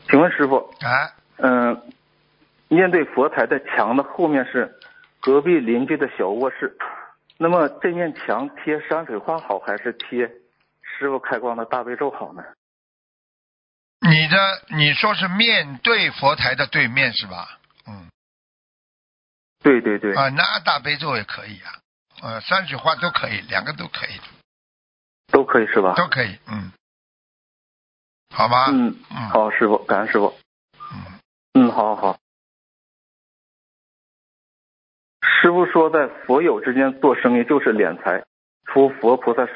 请问师傅， 啊， 面对佛台的墙的后面是隔壁邻居的小卧室，那么这面墙贴山水画好，还是贴师傅开光的大悲咒好呢？ 你说是面对佛台的对面是吧？ 对对对。 那大悲咒也可以山水画都可以，两个都可以， 都可以是吧？ 都可以，好吗？ 好，师傅，感恩师傅。好。师傅说，在佛友之间做生意就是敛财，除佛菩萨